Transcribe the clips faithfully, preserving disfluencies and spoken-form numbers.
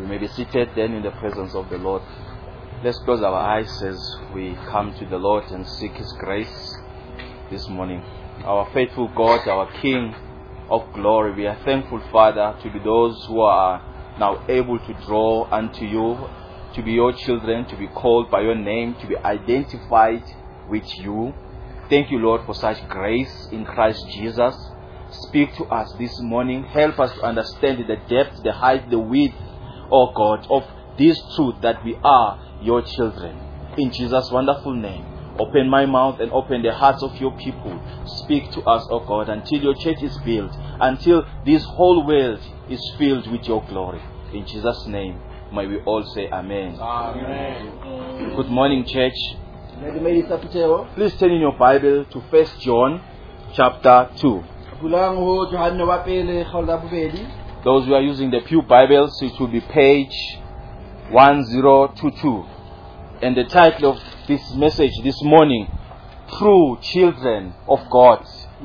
We may be seated then in the presence of the Lord. Let's close our eyes as we come to the Lord and seek His grace this morning. Our faithful God, our King of glory, we are thankful, Father, to be those who are now able to draw unto you, to be your children, to be called by your name, to be identified with you. Thank you, Lord, for such grace in Christ Jesus. Speak to us this morning. Help us to understand the depth, the height, the width, oh God, of this truth that we are your children. In Jesus' wonderful name, open my mouth and open the hearts of your people. Speak to us, oh God, until your church is built, until this whole world is filled with your glory. In Jesus' name, may we all say amen. Amen. Good morning, church. Please turn in your Bible to First John chapter two. Those who are using the Pew Bibles, it will be page one thousand twenty-two. And the title of this message this morning, True Children of God.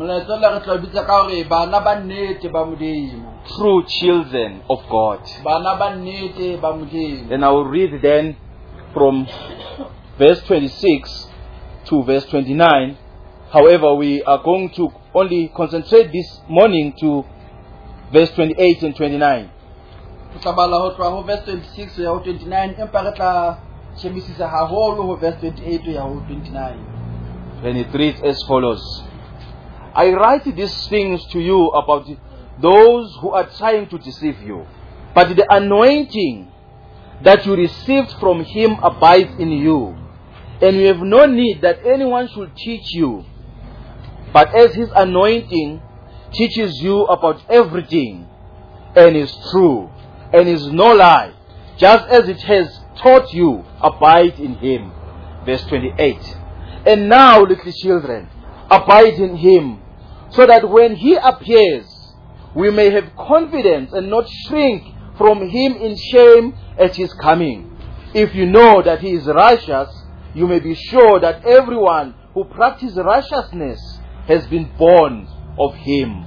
True Children of God. And I will read then from verse twenty-six to verse twenty-nine. However, we are going to only concentrate this morning to verse twenty-eight and twenty-nine. Verse twenty-six to twenty-nine. Verse twenty-eight to twenty-nine. And it reads as follows. I write these things to you about those who are trying to deceive you. But the anointing that you received from Him abides in you. And you have no need that anyone should teach you. But as His anointing teaches you about everything, and is true, and is no lie, just as it has taught you, abide in Him. Verse twenty-eight. And now, little children, abide in Him, so that when He appears, we may have confidence and not shrink from Him in shame at His coming. If you know that He is righteous, you may be sure that everyone who practices righteousness has been born of Him.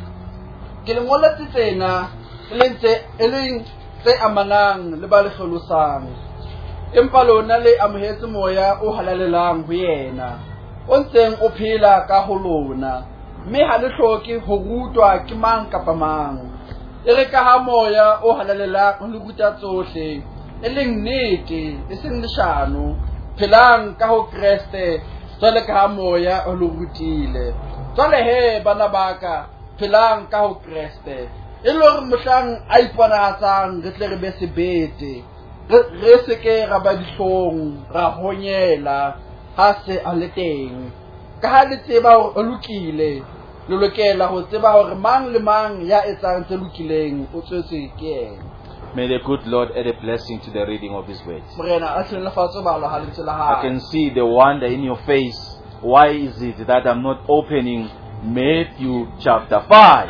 Empa lona le amohetse moya o halalelang ho yena o ntseng o phela ka ho lona mme ha le hloke ho rutwa ke mang kapa mang e re ka ha moya o halalelang ho ruta tsohle e leng nnete e seng leshano phelang ka ho Kriste jwale ka ha moya o lo rutile jwale he bana baka phelang ka ho Kriste e lo re mohlang a iponahatsang re tle re be sebete re se ke ra ba dihlong ra honyela ha se a le teng ka ha le tseba o lokile le lokela ho tseba hore mang le mang ya etsang tse lokileng o tswetse ke yena. May the good Lord add a blessing to the reading of His words. I can see the wonder in your face. Why is it that I'm not opening Matthew chapter five?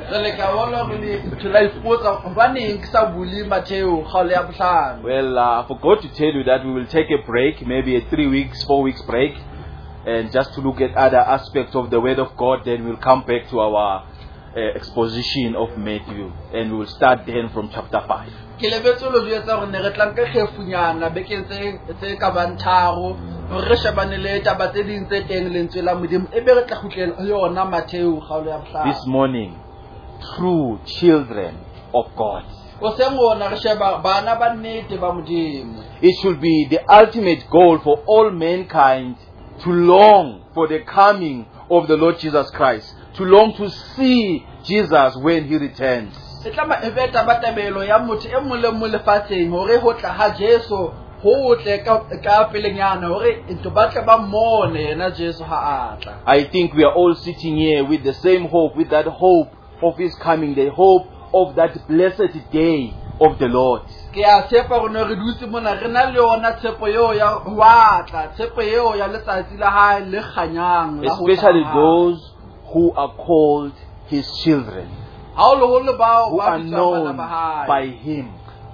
Well, uh, I forgot to tell you that we will take a break, maybe a three weeks, four weeks break, and just to look at other aspects of the Word of God. Then we'll come back to our uh, exposition of Matthew, and we will start then from chapter five. This morning, true children of God. It should be the ultimate goal for all mankind to long for the coming of the Lord Jesus Christ, to long to see Jesus when He returns. I think we are all sitting here with the same hope, with that hope of His coming, the hope of that blessed day of the Lord. Especially those who are called His children, who are known by Him.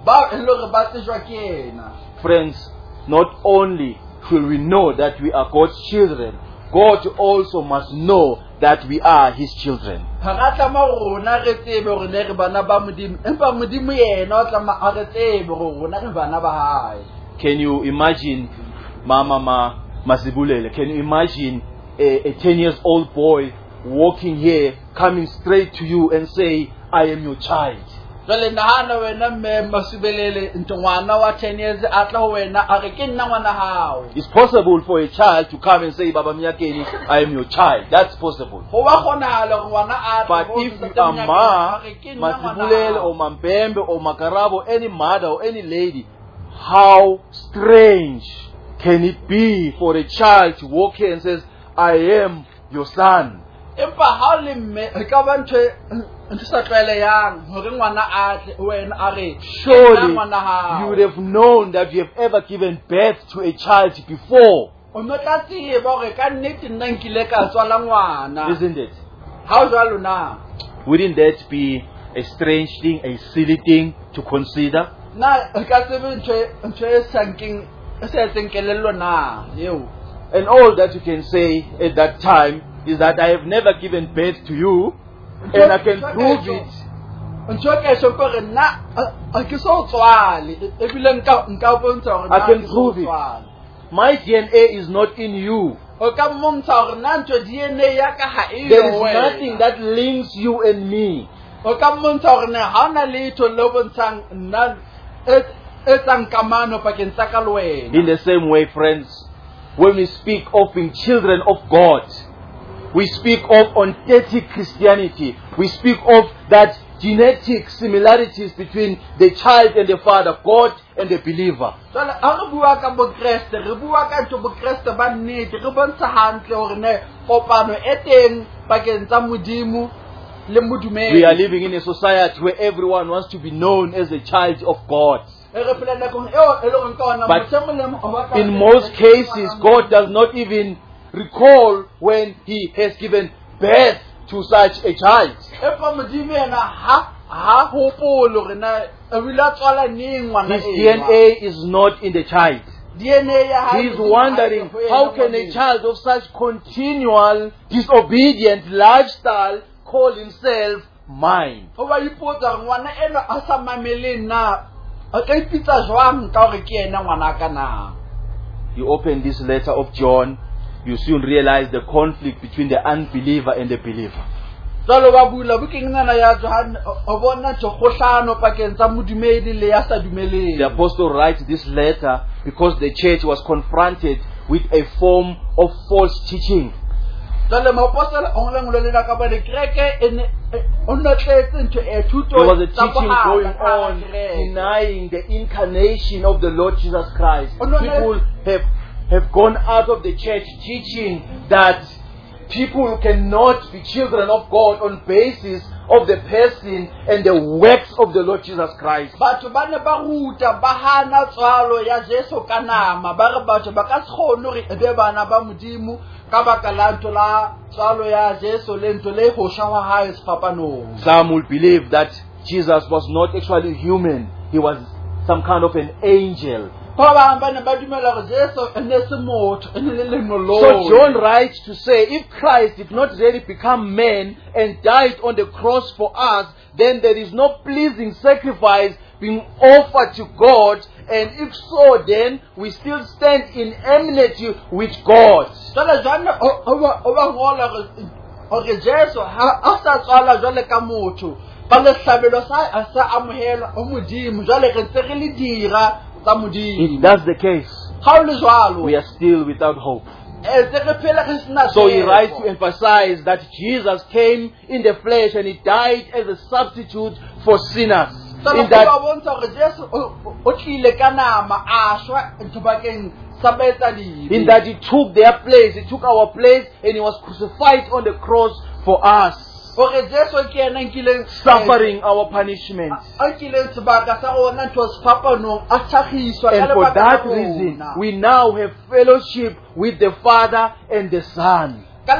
Friends, not only will we know that we are God's children, God also must know that we are his children. Ha ra tlama rona re tsebe hore ne re bana ba Modimo, empa Modimo yena o tlama a re tsebe hore rona re bana ba hae. Can you imagine Mama Ma Masibulele? Can you imagine a, a ten years old boy walking here, coming straight to you and say, I am your child? Jwale nahana wena mme Masibelele ntho ngwana wa ten years a tla ho wena a re ke nna ngwana hao. It's possible for a child to come and say, Baba Mnyakeni, I am your child. That's possible. Ho wa kgonahala hore ngwana a But if you are Ma Masibulele or Mampembe or Makarabo, any mother or any lady, how strange can it be for a child to walk here and says, I am your son? Empa ha le mme e ka ba ntho ntho sa tlwaele yang hore ngwana a tle wena a re surely you would have known that you have ever given birth to a child before. O no tla tseba hore ka nnete nna nkile ka tswala ngwana. Isn't it? Ha o jwalo na? Wouldn't that be a strange thing, a silly thing to consider? Na ka tsebe ntho ntho e sanking e se tsenkelelo na yeo. And all that you can say at that time is that I have never given birth to you, and I can prove it. I can prove it. My D N A is not in you. There is nothing that links you and me. In the same way, friends, when we speak of being children of God, we speak of ontologic Christianity. We speak of that genetic similarities between the child and the father, God and the believer. We are living in a society where everyone wants to be known as a child of God. But in most cases, God does not even recall when he has given birth to such a child. His D N A is not in the child. He is wondering, how can a child of such continual disobedient lifestyle call himself mine? You open this letter of John, you soon realize the conflict between the unbeliever and the believer. The apostle writes this letter because the church was confronted with a form of false teaching. There was a teaching going on denying the incarnation of the Lord Jesus Christ. People have, have gone out of the church teaching that people cannot be children of God on basis of the person and the works of the Lord Jesus Christ. Some will believe that Jesus was not actually human. He was some kind of an angel. So John writes to say, if Christ did not really become man and died on the cross for us, then there is no pleasing sacrifice being offered to God. And if so, then we still stand in enmity with God. If that's the case, we are still without hope. So he writes to emphasize that Jesus came in the flesh and he died as a substitute for sinners. In that, in that he took their place, he took our place, and he was crucified on the cross for us, suffering our punishment. And for that reason, we now have fellowship with the Father and the Son. And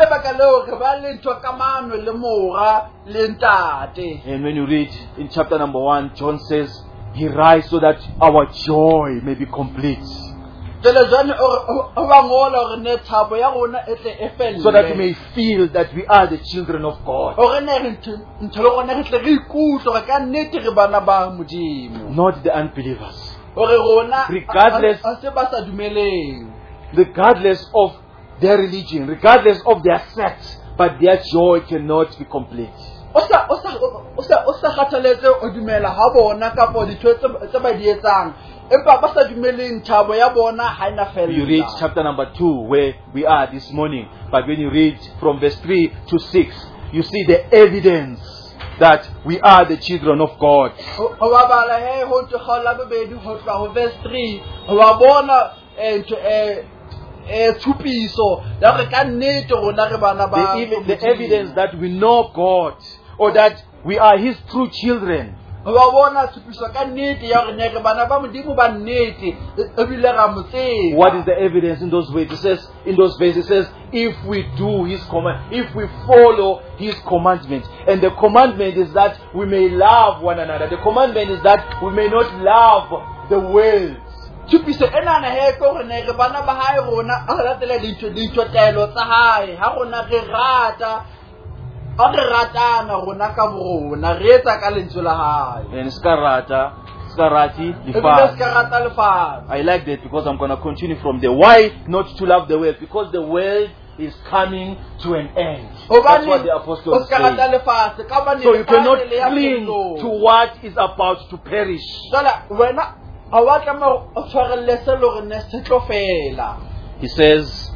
when you read in chapter number one, John says, he writes so that our joy may be complete. Jwale jwale o o ba ngola hore ne thabo ya rona e tle e felle. so that we may feel that we are the children of God. Hore ne re ntho ntho le rona re tle re ikutlwe hore ka nnete re bana ba Modimo. Not the unbelievers. Hore rona Regardless- a se ba sa dumeleng. Regardless of their religion, regardless of their sect, but their joy cannot be complete. O sa o sa o sa o sa kgathaletse o dumela ha bona ka po ditho tse tse ba di etsang. Empa ba sa dumeleng thabo ya bona ha ina fella. You read chapter number two where we are this morning, but when you read from verse three to six, you see the evidence that we are the children of God. O ba bala he ho tlo khala bebedi ho tloha ho verse three. O ba bona eh eh eh tshupiso ya re ka nnete rona re bana ba. The, ev- the evidence that we know God, or that we are His true children. O ba bona tshupiso ka nnete ya re ne re bana ba Modimo ba nnete e bile ra motseng. What is the evidence in those ways? It says, in those verses, it says, if we do His command, if we follow His commandment. And the commandment is that we may love one another. The commandment is that we may not love the world. Tshupiso ena na he ko re ne re bana ba hae rona a latela ditho ditho telo tsa hae ha rona re rata a re ratana rona ka borona re etsa ka lentswe la hae. And skarata, skarati, E bile lifa. ska rata lefatshe. I like that because I'm going to continue from there. Why not to love the world? Because the world is coming to an end. That's what the apostles o ska rata say. lefatshe ka bane So you cannot lefatshe le ya cling phetolo. to what is about to perish. Jwale wena a wa tlameha o tshwarelle se le hore ne se tlo fela. He says,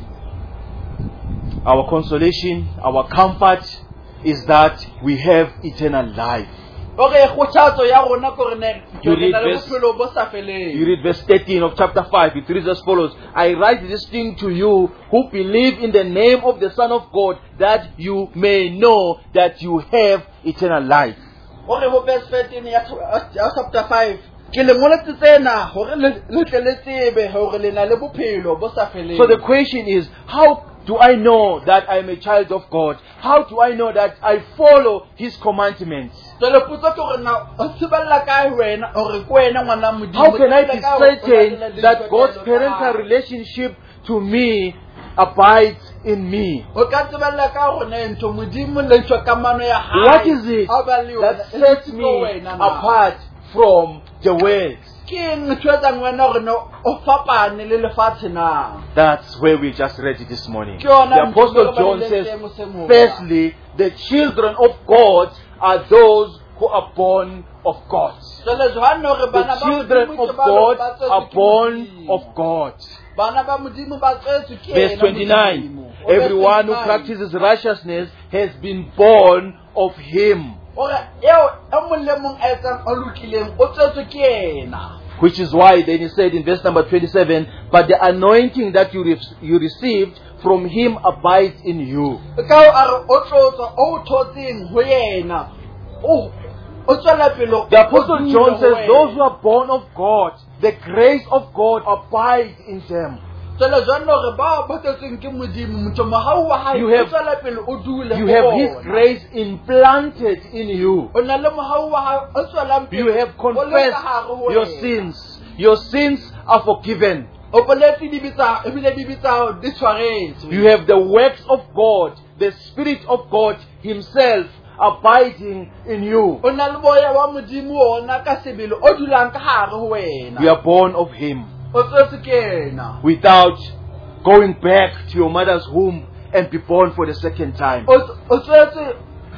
our consolation, our comfort is that we have eternal life. Ore kgothatso ya rona ko re ne You re read na le verse- bophelo bo sa You feleng. read verse thirteen of chapter five. It reads as follows. I write this thing to you who believe in the name of the Son of God, that you may know that you have eternal life. Ore ho verse thirteen ya ya chapter five. Ke le ngoletse tsena hore le le tle le tsebe hore le na le bophelo bo sa feleng. So the question is, how do I know that I'm a child of God? How do I know that I follow His commandments? Jwale potso ke hore na o tsebella kae wena hore ke wena ngwana Modimo? How can I be Tsebella kae hore o certain latela that ditho God's tsa parental hae? relationship to me abides in me? O ka tsebella ka hore ne ntho Modimo le ntho kamano ya hae. What is it Ha ba le yona, that e sets le me wena na. apart from the world? Ke eng ntho etsang wena hore no o fapane le lefatshe na? That's where we just read it this morning. Ke yona The Apostle ntho e re John balileng says, teng hoseng mona. firstly, the children of God are those who are born of God. Jwale Johane hore The bana ba children Modimo of ke ba God ba tswetswe are ke born Modimo. of God. Bana ba Modimo ba tswetswe ke Verse yena twenty-nine. Modimo. O verse Everyone who twenty-nine. practices righteousness has been born of Him. Ore eo e mong le mong a etsang a lokileng o tswetswe ke yena. Which is why then he said in verse number twenty-seven, but the anointing that you, re- you received from Him abides in you. Ka o a re o tlotswa o o thotseng ho yena. O o tswela pele. The Apostle John says, those who are born of God, the grace of God abides in them. Jwale Johane hore ba ba tswetsweng ke Modimo motho mohau wa hae You o have- tswela pele o dule You ho have His bona. grace implanted in you. O na le mohau wa hae o tswelang pele. You have o le ka confessed hare ho your wena. sins. Your sins are forgiven. O boletse di bitsa ebile di bitsa di tshwaretswe. You have the works of God, the Spirit of God Himself abiding in you. O na le moya wa Modimo ona ka sebele o dulang ka hare ho wena. We are born of Him. O tswetswe ke yena. Without going back to your mother's womb and be born for the second time. O o tswetswe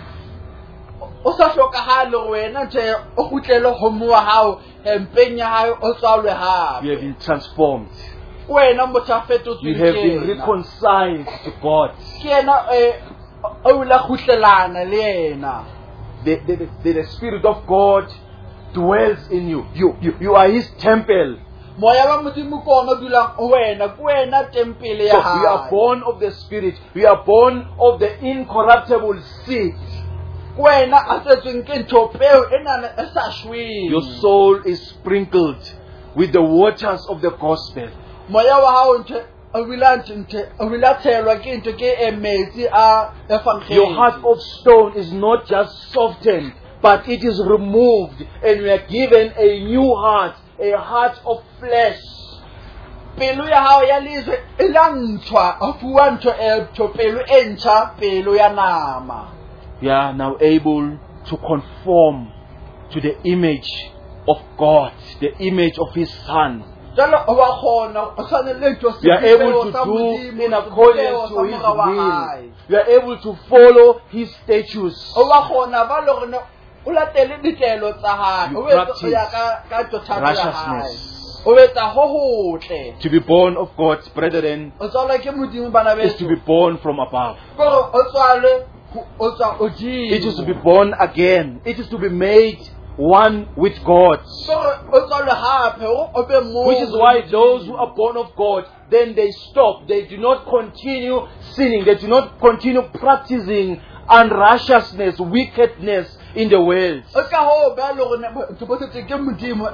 o sa hlokahale hore wena ntle o kgutlele ho mo wa hao empeng ya hae o tswalwe You have hape. been transformed. Wena motho a fetotsweng You ke have been yena. reconciled to God. Ke yena eh o la kgutlelana le yena. The, the, the, the Spirit of God dwells in you. You, you. you are His temple. Moya wa Modimo ko ona dulang ho wena, ke wena tempele So ya we are hae. born of the Spirit. We are born of the incorruptible seed. Ke wena a tswetsweng ke ntho peo ena e sa shweng. Your soul is sprinkled with the waters of the gospel. Moya wa hao ntho o bila ntho o bila tshelwa ke ntho ke emetsi a evangeli. Your heart of stone is not just softened, but it is removed, and we are given a new heart, a heart of flesh. pelo ya hao ya lejwe e la ntshwa a fuwa ntho e ntho pelo e ntjha pelo ya nama. We are now able to conform to the image of God, the image of His Son. Jalo wa khona o tshwanele ntho We are able to do in accordance to His will. We are able to follow His statutes. O wa khona ba le rona o latele ditelo tsa hae o etsa ya ka ka ntho Righteousness. o etsa ho hotle. To be born of God, brethren, O tswala ke modimo bana is to be beso born from above. ko o tswale o tswa o di It is to be born again. It is to be made one with God. o tswale hape o be mo. Which is why those who are born of God, then they stop. They do not continue sinning. They do not continue practicing unrighteousness, wickedness in the world. O ka ho ba le rona ntho bo tse ke modimo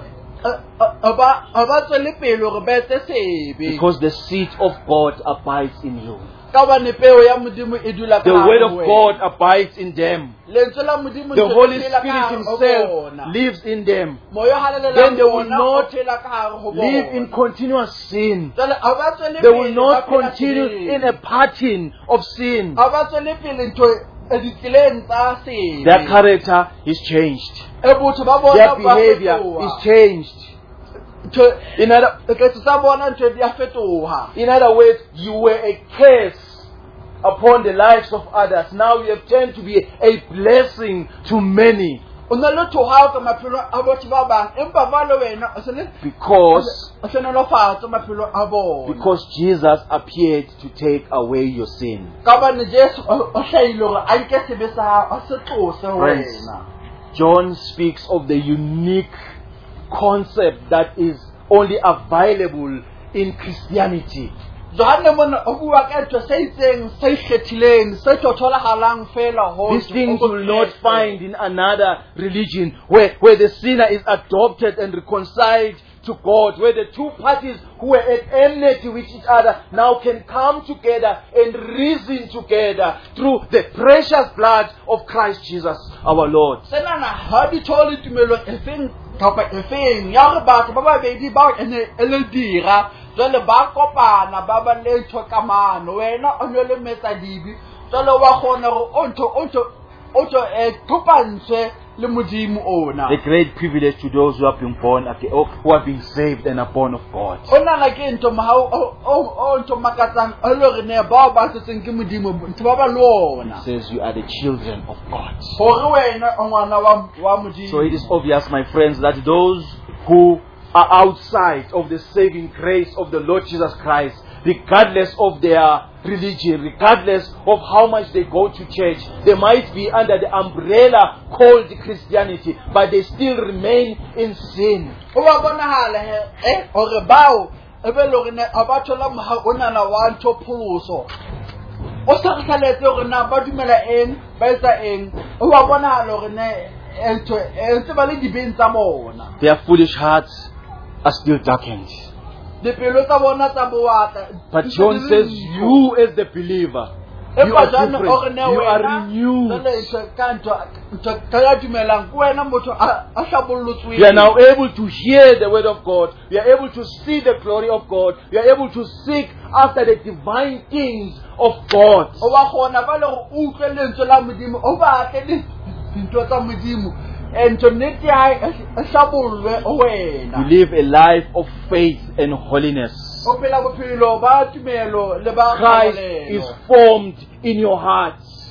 aba aba tswele pelo re betse sebe. Because the seed of God abides in you. Ka ba ne peo ya modimo e dula ka The word of God abides in them. lentswe la modimo The ntse Holy le phela ka Spirit hare ho Himself bona. lives in them. Moya halelela Then they will bona, not o phela ka hare ho Live in bona. continuous sin. Jwale ha ba tswele They will pele, not ba phela continue tseleng. in a pattern of sin. Ha ba tswele pele ntho e ditseleng tsa sebe. Their character is changed. E botho ba bona Their ba behavior fetoha. is changed. Ntho In other, ketso tsa bona ntho di a fetoha. in other words, you were a curse upon the lives of others. Now you have turned to be a blessing to many. O na le thoha ka maphelo a batho ba bang empa ba le wena o se le Because, o se ne lo fatsa maphelo a bona. because Jesus appeared to take away your sin. Ka ba ne Jesu o o hlahile hore a nke sebe sa hao a se tlose Friends, wena. John speaks of the unique concept that is only available in Christianity. Johane mona o bua ka ntho se itseng se ikgethileng se thotholahalang fela ho. These things you will not find in another religion where, where the sinner is adopted and reconciled to God, where the two parties who were at enmity with each other now can come together and reason together through the precious blood of Christ Jesus our Lord. Sena na ha di thole tumelo e feng kapa e feng ya re batho ba babedi ba ene e le dira jwale ba kopana ba ba le ntho kamano wena o le metsa dibi jwale wa khona gore o ntho o ntho o ntho e kopantse le modimo ona. A great privilege to those who have been born again, or who have been saved and are born of God. Ona la ke ntho ma o o o ntho makatsang a le re ne ba ba tseng ke modimo ntho ba ba le ona. It says you are the children of God. Gore wena o ngwana wa wa modimo. So it is obvious, my friends, that those who are outside of the saving grace of the Lord Jesus Christ, regardless of their religion, regardless of how much they go to church, they might be under the umbrella called Christianity, but they still remain in sin. O ba bonahala he eh hore bao e be lo rena abathola moha ona na wa ntho pholoso o sa re tlhaletse hore na ba dumela eng ba etsa eng o ba bonahala hore ne ntho e ntse ba le dibeng tsa bona. Their foolish hearts are still darkened. Dipelo tsa bona tsa boata. But John says, you as the believer, you are different. You are renewed. We are now able to hear the word of God. We are able to see the glory of God. We are able to seek after the divine things of God. And to need You live a life of faith and holiness. Christ is formed in your hearts.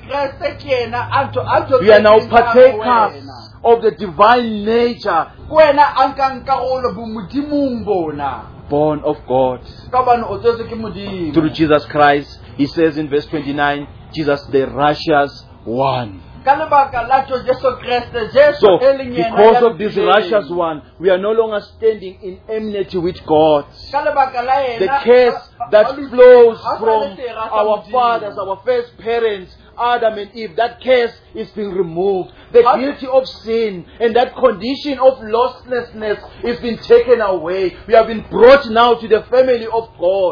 We are now partakers of the divine nature, born of God through Jesus Christ. He says in verse twenty-nine, Jesus the righteous one. So, because of this righteous one, we are no longer standing in enmity with God. The curse that flows from our fathers, our first parents, Adam and Eve, that curse is being removed. The guilty of sin and that condition of lostlessness is being taken away. We have been brought now to the family of God.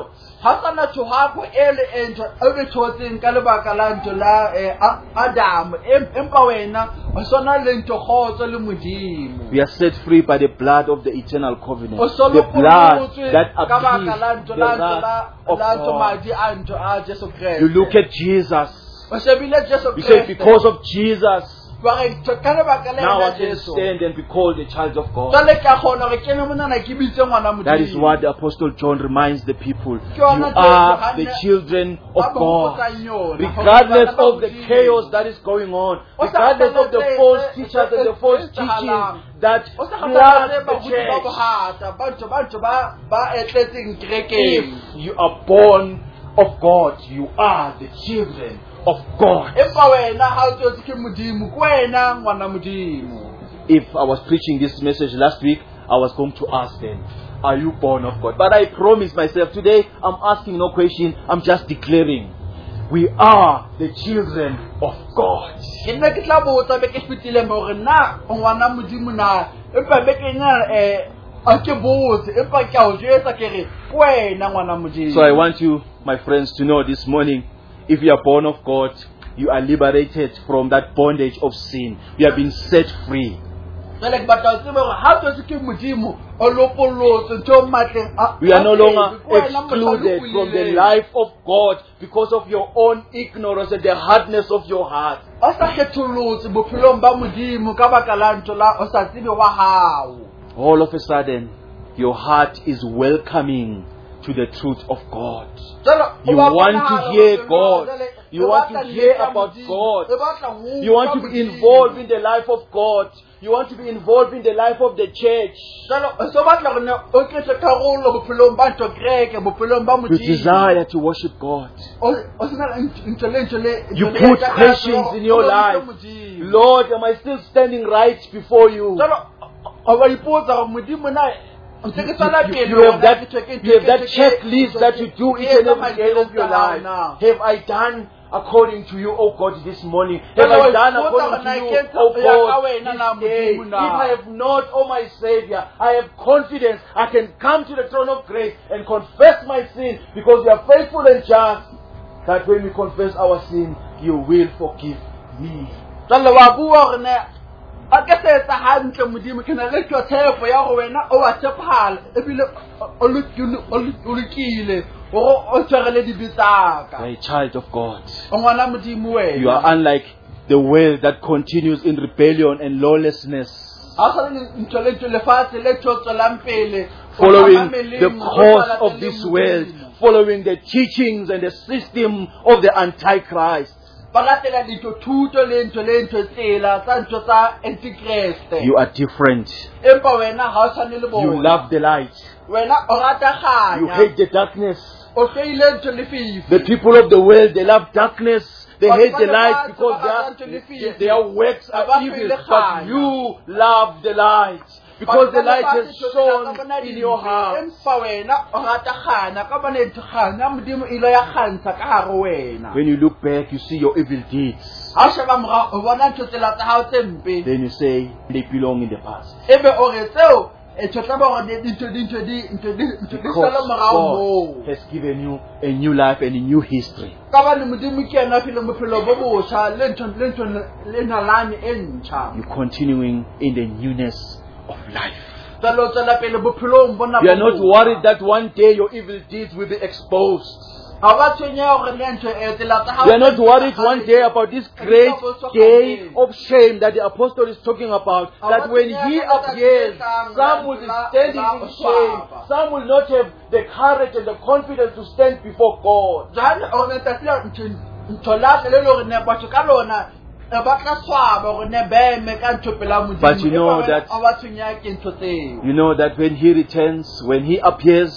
ha sana thohako ele ento ebe thotseng ka lebaka la ntlo la eh, A- Adam Em- empa wena o sona le ntlo khotso le modimo We are set free by the blood of the eternal covenant. o solo The blood polotswe that ka baka la appeals ntlo the la ntlo wrath la of la ntlo God. madi a ntlo a Jesu Kriste You look at Jesus. o shebile Jesu You say, Kriste because of Jesus, ba re ntlo ka lebaka la now I ena can Jesu stand and be called a child of God. jale ka khona re kene mona na ke bitse ngwana modimo That is what the Apostle John reminds the people. You Yona are the Johane- children of Ba ba God. hopotsang yona, Regardless hopotsana ba of the Modimo. chaos that is going on, O sa regardless of the kgathalatse false tse- teachers tse- and the tse- false tse teachings etsahalang. that O sa flood kgathalatse the bagodi ba church. bohata batho batho ba ba etletseng kerekeng If you are born of God, you are the children of God. empa wena ha o tsotse ke modimo ke wena ngwana modimo If I was preaching this message last week, I was going to ask them, are you born of God? But I promised myself today, I'm asking no question, I'm just declaring, we are the children of God. ke nna ke tla botsa be ke fetile hore na o ngwana modimo na empa be ke nna eh a ke botse empa ke a o jetsa ke re ke wena ngwana modimo So I want you, my friends, to know this morning, if you are born of God, you are liberated from that bondage of sin. You have been set free. jale ke batla o tsebe hore ha o tsotse ke modimo o lopolotswe ntho o matleng a- We are no a longer pele, ke wena excluded mohlodi o from the buileng. life of God because of your own ignorance and the hardness of your heart. o sa kgethollotse bophelong ba modimo ka baka la ntho la o sa tsebe wa hao All of a sudden, your heart is welcoming to the truth of God. Jalo, o You ba want bonahala to hear hore God. jale, You e want to batla hear nnete ya about Modimo. God. E batla ho You want to utlwa be Modimo. involved in the life of God. You want to be involved in the life of the church. Jalo, o so batla hore ne o ketse karolo bophelong ba ntho kereke bophelong ba You modimo desire to worship God. o o sena le nt- ntho le ntho le You ntho le put etsa ka questions hore in your o lompe life. Modimo. Lord, am I still standing right before you? Jalo, o ba ipotsa hore modimo na You, you, you have that, you have that checklist that you do each and every day of your life. Have I done according to you, oh God, this morning? Have I done according to you, oh God, this day? If I have not, oh my Savior, I have confidence I can come to the throne of grace and confess my sin because you are faithful and just. That when we confess our sin, you will forgive me. Jalo wa bua hore ne a ka se etsa hantle modimo ke na le tshepo ya hore wena o wa tshephala ebile o lokile o lokile hore o tshwarele dibitsaka You are a child of God. o ngwana modimo wena You are unlike the world that continues in rebellion and lawlessness, ha sa le ntho le ntho lefatshe le tswelang pele following the course of this world, following the teachings and the system of the Antichrist. ba latela ditho thuto le ntho le ntho tsela tsa ntho tsa antichrist You are different. empa wena ha o tshwane le You bona love the light. wena o rata You kganya hate the darkness. o hloile ntho lefifi The people of the world, they love darkness. They But hate the what light about- because about their, Anthony their works About are evil. Philip But Khan. you love the light because the light has shone in your heart. empa wena o rata kganya ka bane ntho kganya modimo ile ya kgantsha ka hare wena When you look back, you see your evil deeds. ha o sheba morao o bona ntho tsela tsa hao tse mpe Then you say they belong in the past. ebe o re tseo e tshotla ba hore dintho dintho di ntho di ntho di Because sala morao moo God has given you a new life and a new history. ka bane modimo ke yena file bophelo bo botjha le ntho le ntho le nalane e ntjha You're continuing in the newness of life. tsalo tsela pele bophelong bona You are not worried that one day your evil deeds will be exposed. ha ba tshwenya hore le ntho e tsela tsa hao You are not worried one day about this great day of shame that the apostle is talking about. That when he appears, some will be standing in shame. Some will not have the courage and the confidence to stand before God. jane o ne tatla ntho ntho la le le hore ne batho ka lona e ba tla swaba hore ne beme ka ntho pela modimo But you know that- a ba tshwenya ke ntho tseo You know that when he returns, when he appears,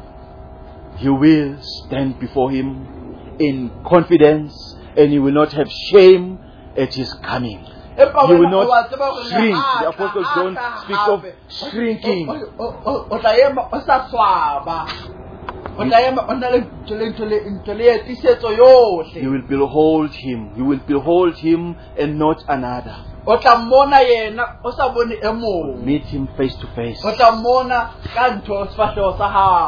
you will stand before him in confidence and you will not have shame at his coming. empa You will wena o not wa tseba hore ne shrink. a The tla, Apostle a John tla speaks of hape. shrinking. O- o- o o tla ema o sa swaba o tla ema o na le ntho le ntho le ntho le etisetso You yohle will behold him. You will behold him and not another. o tla mmona yena o sa bone e mong Meet him face to face. o tla mmona ka ntho sefahleho sa hao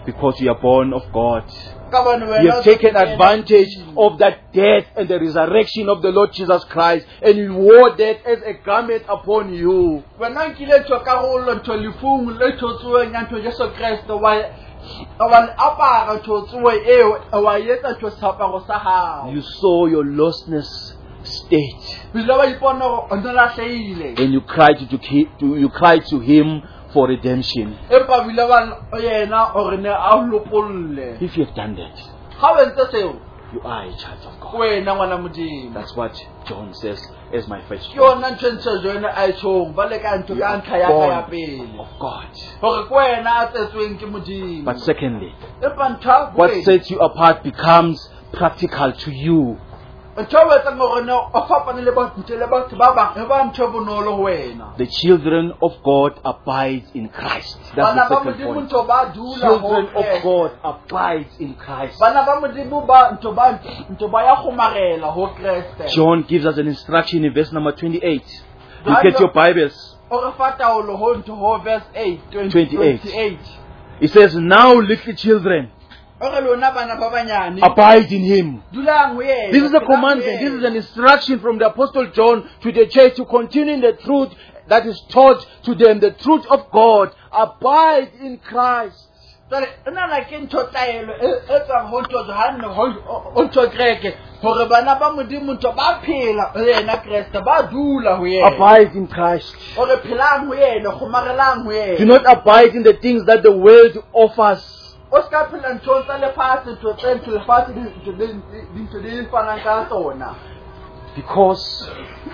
Because you are born of God. Ka hobane wena You have o taken tswetswe advantage Modimo. of that death and the resurrection of the Lord Jesus Christ, and you wore that as a garment upon you. Wena o nkile ntho karolo, ntho lefung le thotsweng ya ntho Jesu Kriste wa wa le apara ntho tsoe eo wa etsa ntho seaparo sa hao. You saw your lostness state, Bile wa ipona hore o ntse lahlehile. and you cried to, ki- to you cried to Him for redemption. Empa bile wa yena o re ne a o lopolle. If you have done that, Ha o entse seo, you are a child of God. wena ngwana Modimo. That's what John says as my first Ke point. yona ntho e ntshe jone a e tjhong ba le ka ntho ka ntlha ya ka ya pele. Of God. Hore ke wena a tsetsweng ke Modimo. But secondly, Empa ntho ya what bobedi, sets you apart becomes practical to you. ntho e etsang hore ne o fapane le batho ntle le batho ba bang e ba ntho e bonolo ho wena. The children of God abide in Christ. That's Bana the ba second Modimo point. ntho ba dula ho Children of Kreste. God abide in Christ. Bana ba Modimo ba ntho ba ntho ba ya kgomarela ho Kreste. John gives us an instruction in verse number twenty-eight. Look at your Bibles. O re fa taolo ho ntho ho verse eight, twenty-eight. twenty-eight. It says, "Now little children, O re lona bana ba banyane abide in Him." dulang ho yena. This is a phelang ho commandment. This is yena. an instruction from the Apostle John to the church to continue in the truth that is taught to them, the truth of God. Abide in Christ. Jwale e nana ke ntho taelo e e tswang ho ntho Johanne ho ho ntho Kreke hore bana ba Modimo ntho ba phela ho yena Kreste ba dula ho yena. Abide in Christ. Hore phelang ho yena kgomarelang ho Do yena. not abide in the things that the world offers. O ska phela ntho tsa lefatshe ntho tse ntho lefatshe di di ntho di fanang ka tsona. Because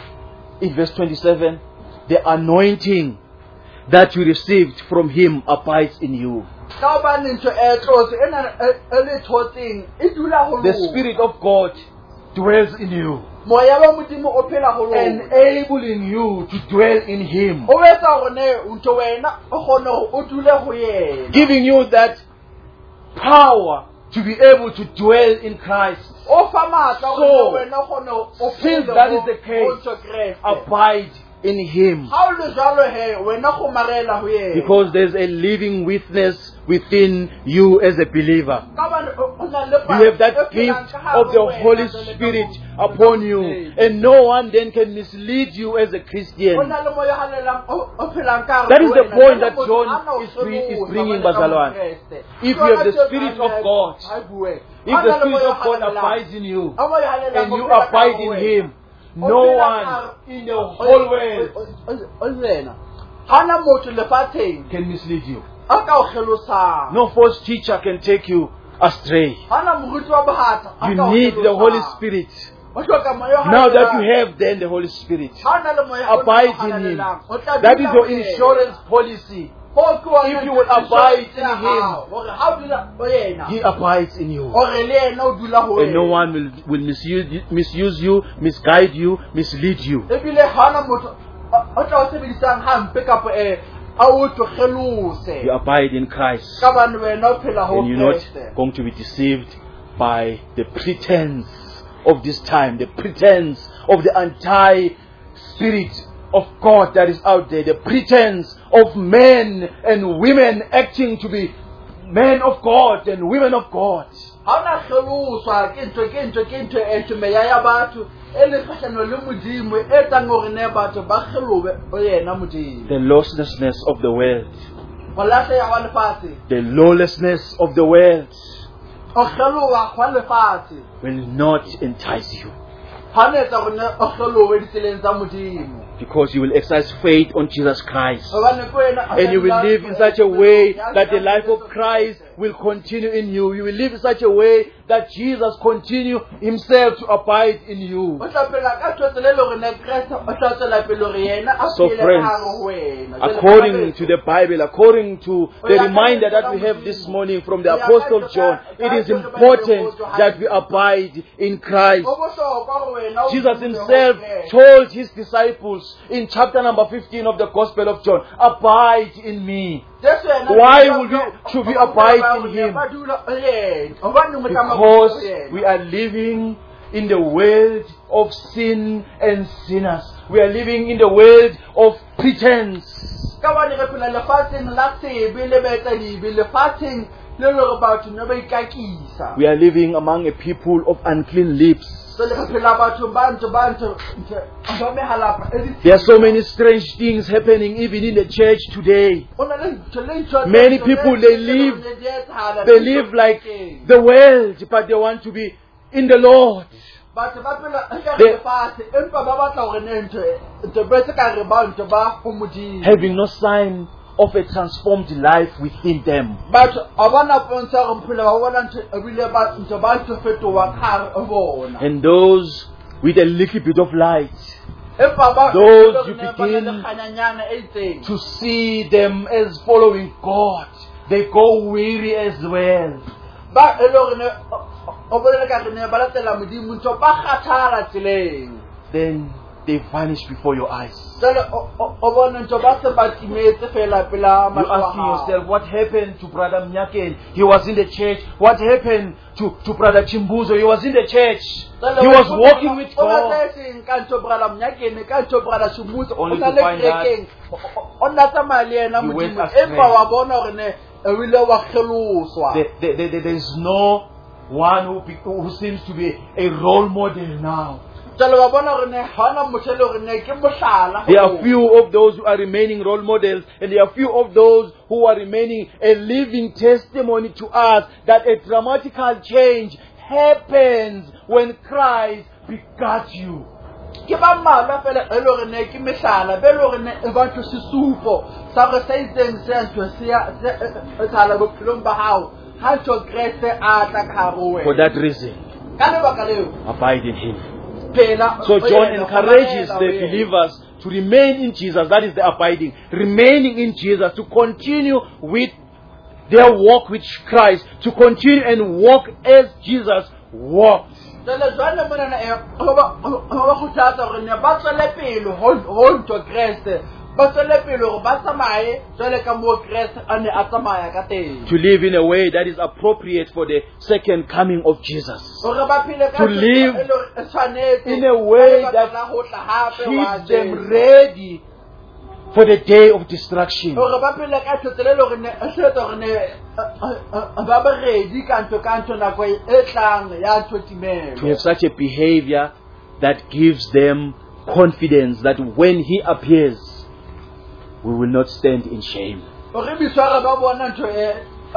in verse twenty-seven, the anointing that you received from Him abides in you. Ka ba ntho e tlotse ena e le thotseng e dula ho The lona. Spirit of God dwells in you, Moya wa Modimo o phela ho lona. enabling you to dwell in Him, O etsa hore ne ntho wena o kgone hore o dule ho yena. giving you that power to be able to dwell in Christ. O fa matla So, hore wena o kgone o since phele that ho- is the case, ho ntho Kreste. Abide in Him. Ha o le jwalo he wena kgomarela ho yena. Because there's a living witness within you as a believer. Ka hobane o- o na le You have that e phelang gift ka hare of the ho wena, Holy jwale ka Spirit mo- upon you, and no one then can mislead you as a O Christian. na le moya o halelang- o- o phelang ka hare That ho is the wena, point jwale that motho John hana ho is bring- is hlolosa bringing, jwale ka Bazalwane. Mokreste. If Ke you have the yona Spirit tse of tshwanang- God, Ha bue. If Ha the na le Spirit moya of o God halelang. abides in you, Ha moya o halelang and o you phela ka abide hare in ho Him, wena. no O phela one ka- in the whole world Olena. Hana motho lefatsheng can mislead you. a ka o hlelosang. No false teacher can take you astray. Hana moruti wa bohata a You ka o need the hlelosang. Holy Spirit. O hloka moya o Now that halelang. you have then the Holy Spirit, Ha o na le moya o abide in halelang, Him. o tla That dula is your ho yena. insurance policy. Ho ke wona If you will insurance abide in ya Him, hao, hore ha o dula ho yena, He abides in you. hore le yena o dula ho And no wena. one will, will misuse, misuse you, misguide you, mislead you. Ebile hana motho o tla o sebedisang hampe kapa eh a o tlo kgelose. You abide in Christ. Ka bane wena o phela ho And you're not Kreste. going to be deceived by the pretense of this time, the pretense of the anti-spirit of God that is out there, the pretense of men and women acting to be men of God and women of God. Ha ona kgeloswa ke ntho ke ntho ke ntho e tumeya ya batho e le kgahlano le Modimo e tsang hore ne batho ba kgelobe o yena Modimo. The lawlessness of the world, Go lahleha wa lefatshe, the lawlessness of the world o kgeloha wa lefatshe. will not entice you, Ha ne etsa hore ne o kgelohe ditseleng tsa Modimo. because you will exercise faith on Jesus Christ. Hobane ke wena a And you will tla live in such a way that the life of Christ will continue in you. You will live in such a way that Jesus continue Himself to abide in you. o tla phela ka ntho tsela e leng hore ne Kreste o tla tswela pele hore yena a So phele ka friends, hare ho wena. Jwale According to the Bible, according to the reminder that we have this morning from the Apostle John, it is important that we abide in Christ. ho bohlokwa hore wena o Jesus dule ho Himself Kreste. told His disciples in chapter number fifteen of the Gospel of John, abide in me. Jesu yena Why o- would we- o- should we o- o- abide o- in Him? ba dula ho yena. Hobane o tla Because ho yena. we are living in the world of sin and sinners. We are living in the world of pretense. Ka hobane re phela lefatsheng la tsebe le baetadibe, lefatsheng le le gore batho ne ba ikakisa We are living among a people of unclean lips. se le phela batho ba ntse ba ntse ba mehala e di There are so many strange things happening even in the church today. ona le ntho le ntho Many people, they live- They live like the world, but they want to be in the Lord. batho ba phela e ka They- re fatshe empa ba batla gore ne ntho ntho ba se ka re ba ntho ba go modimo Having no sign of a transformed life within them. batho a bona pontsha go phela ba bona ntho e bile ba ntho ba ntho fetowa ka re bona And those with a little bit of light, empa ba Those ba you ne ba begin le kganyanyana e itseng to see them as following God, they go weary as well. ba e le gore ne o bolela ka re ne ba latela modimo ntho ba kgathala tseleng Then they vanish before your eyes. jale o- o o bona ntho ba se ba timetse fela pela You're asking yourself, what happened to Brother Mnyaken? He was in the church. What happened to, to Brother Chimbuzo? He was in the church. He was walking with God. Only to find that he went astray. There, there, there, there is no one who, be, who seems to be a role model now. There are few of those who are remaining role models, and there are few of those who are remaining a living testimony to us that a dramatical change happens when Christ begat you. ke ba mmalwa fela e le gore ne ke mehlala be le gore ne e batho sesupo sa gore sa itseng se ntho se e tshala bophelong ba hao ha ntho Kreste a tla ka hare ho For wena that reason, ka lebaka leo abide in Him. phela So ho John yena, encourages ho the yena. believers to remain in Jesus. That is the abiding. Remaining in Jesus, to continue with their walk with Christ, to continue and walk as Jesus walked. Jwale jwale mona na e ho ba ho ba kgothatsa gore ne ba tswele pele ho ho ntho Kreste ba tswele pele gore ba tsamaye jwale ka mo Kreste a ne a tsamaya ka teng To live in a way that is appropriate for the second coming of Jesus. gore ba phele ka To live tsela e le gore e tshwanetse in a way ka lebaka that la ho tla hape wa Keep them Jesu. ready for the day of destruction. gore ba phele ka tsela e le gore ne e setsa gore ne ba ba ready ka ntho ka ntho nako e tlang ya ntho To timelo have such a behavior that gives them confidence that when He appears, we will not stand in shame. gore biswara ba bona ntho e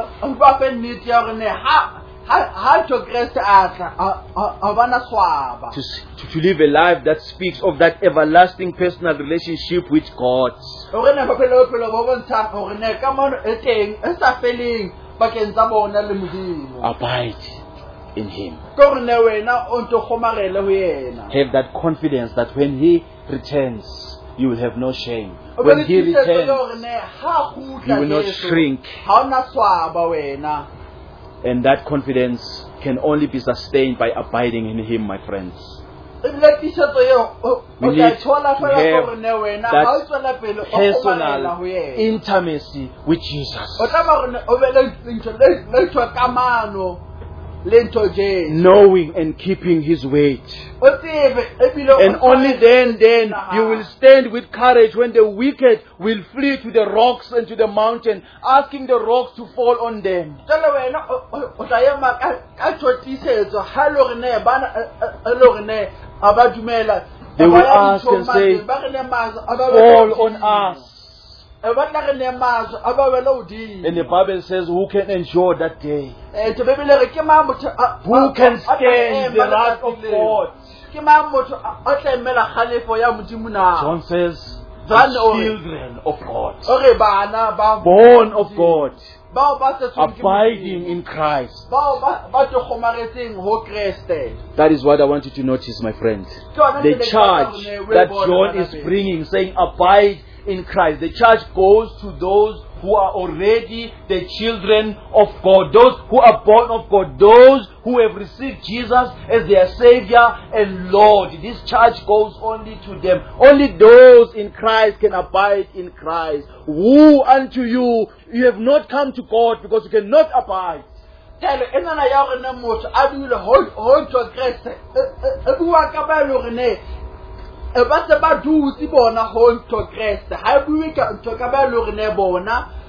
ba fe nnete ya gore ne ha ha ntho Kreste a tla a bana swaba To, s- to, to live a life that speaks of that everlasting personal relationship with God. gore ne ba phele bophelo bo bontsha gore ne kamano e teng e sa feleng bakeng tsa bona le modimo Abide in Him. ke gore ne wena o ntho kgomarele ho yena Have that confidence that when He returns, you will have no shame. o When be He le tshepo le gore returns, ne ha khutla you will not Jesu, shrink. ha ona swaba wena And that confidence can only be sustained by abiding in Him, my friends. ebile tisetso eo o We o tla need e thola to fela have gore ne wena that ha o tswela pele o kgomarela Personal ho yena intimacy with Jesus. o tla ba gore ne o be le ntho le le ntho kamano le ntho Jesu Knowing and keeping His weight. o tsebe ebile o And only then, then tshwanetse you will stand with courage when the wicked will flee to the rocks and to the mountain, asking the rocks to fall on them. jale wena o- o- o tla ema ka ka thotisetso ha le gore ne bana e le gore ne a ba dumela They will ba ya ask and dithong say, matleng, ba re ne mazo a ba Fall wele on hodimo. us. E ba tla re ne mazo a ba wele hodimo. And the Bible says, who can endure that day? Eh, to Bebele re ke mang motho a- Who a- can a tla stand the ema wrath of letsatsing leo? God? Ke mang motho a a tla emela kgalefo ya modimo na John says, John the o- children of God, ore bana ba born of God, bao ba setsweng ke abiding Modimo, in Christ. bao ba ba te kgomaretseng ho Kreste. That is what I want you to notice, my friend. Ke yona The tsela e ke charge batlang hore ne that we bone John bana is beno. bringing, saying, abide in Christ. The charge goes to those who are already the children of God, those who are born of God, those who have received Jesus as their Savior and Lord. This charge goes only to them. Only those in Christ can abide in Christ. Woe unto you, you have not come to God because you cannot abide. Telo ena na ya gore ne motho a dule ho ho ntho Kreste e bua ka ba le gore ne e ba tse ba dutse bona ho ntho Kreste ha e bue ka ntho ka ba le gore ne bona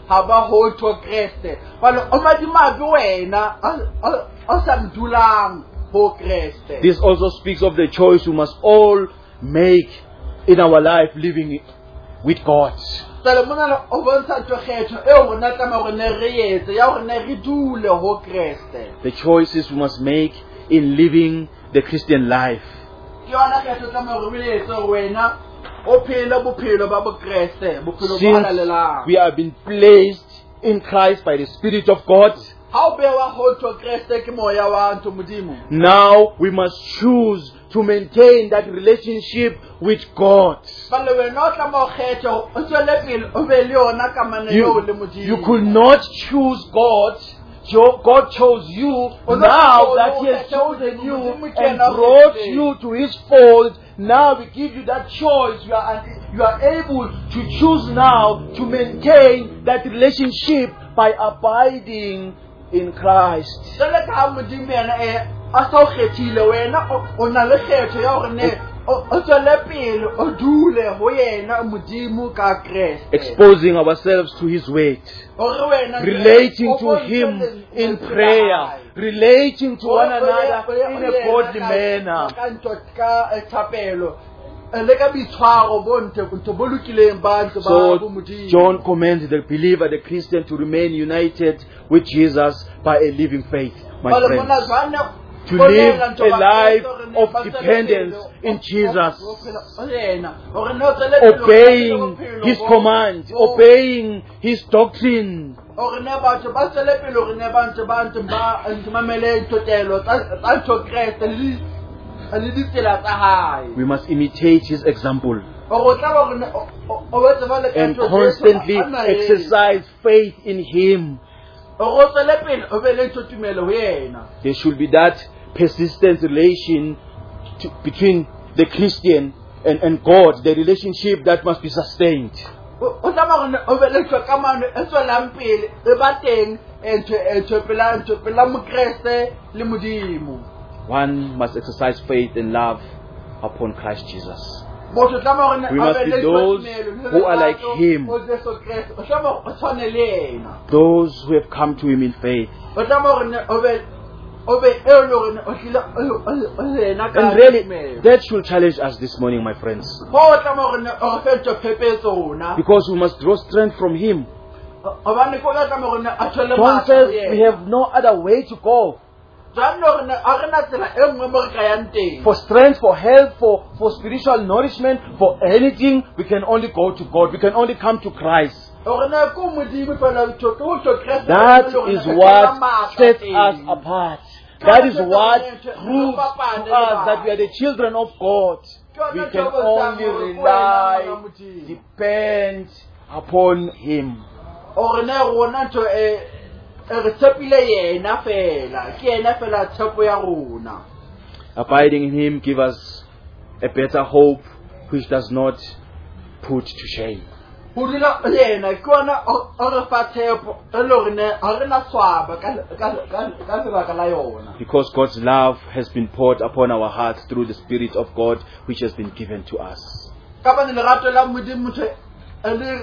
ha ba ho to Kreste bale o madimabe wena o sa mdulang ho Kreste. This also speaks of the choice we must all make in our life living with God. Tale mona o bontsha tlo kgetho e o rona tla ma rona re etse ya rona re dule ho Kreste. The choices we must make in living the Christian life. Ke yona kgetho tla ma re etse wena o phela bophelo ba bo Kreste bophelo ba Since halelang. we have been placed in Christ by the Spirit of God, Ha o bewa ho to Kreste ke moya wa ntho modimo. now we must choose to maintain that relationship with God. Bale wena o tla mo kgetho o tswele pele o be le yona kamano eo le You, modimo. you could not choose God. Jo- God chose you. Now that He has chosen you and brought you to His fold, now we give you that choice. You are, you are able to choose now to maintain that relationship by abiding in Christ. Jwale ka ha modimo yena e a sa o kgethile wena o- o na le kgetho ya hore ne o o tswele pele o dule ho yena modimo ka Kreste. Exposing ourselves to His word. Hore wena Relating to Him in prayer. Relating to one another in a godly manner. Ka ntho ka eh, thapelo eh, le ka boitshwaro bo nte ntho bo lokileng ba ntho ba bo So modimo. John commends the believer, the Christian, to remain united with Jesus by a living faith, my Bale friends. mona jwana To live a life of dependence in Jesus. Obeying His commands, obeying His doctrine. Hore ne batho ba tswele pele hore ne ba ntse ba ntse ba ntse mamele thotelo tsa tsa ntho Kreste le le ditsela tsa hae. We must imitate His example Hore o tla ba hore ne o- o- o wetse ba le ka and ntho constantly Jesu a na e. exercise faith in Him. Hore o tswele pele o be le ntho tumelo ho yena. There should be that persistent relation to, between the Christian and, and God, the relationship that must be sustained. O o tla ba hore ne o be le ntho kamano e tswelang pele e ba teng e ntho e ntho pela ntho pela mo Kreste le modimo. One must exercise faith and love upon Christ Jesus. Motho o tla ba hore ne We a must be be le those tumelo, le who are like lerato Him. ho Jesu Kreste. O tla ba hore o tshwane le yena. Those who have come to Him in faith. O tla ba hore ne o be o be e le hore ne o hlile o- o- o yena ka And really, tumelo. that should challenge us this morning, my friends. Ho o tla ba hore ne o re fe ntho phephetso rona. Because we must draw strength from Him. Hobane ko o tla ba hore ne a thole John matla says ho yena. we have no other way to go. Jwale hore ne a re na tsela e nngwe mo re ka yang teng. For strength, for help, for, for spiritual nourishment, for anything, we can only go to God. We can only come to Christ. Hore ne ko modimo fela ntho ke ho tlo Kreste. That is what sets us apart. That is what proves to us that we are the children of God. We can only rely, depend upon Him. Hore ne rona ntho e e re tshepile yena fela. Ke yena fela tshepo ya rona. Abiding in Him gives us a better hope which does not put to shame. Ho dula yena ke yona o re fa tshepo e le hore ne ha re na swaba ka ka ka ka lebaka la yona. Because God's love has been poured upon our hearts through the Spirit of God which has been given to us. Ka bane lerato la modimo ntho e le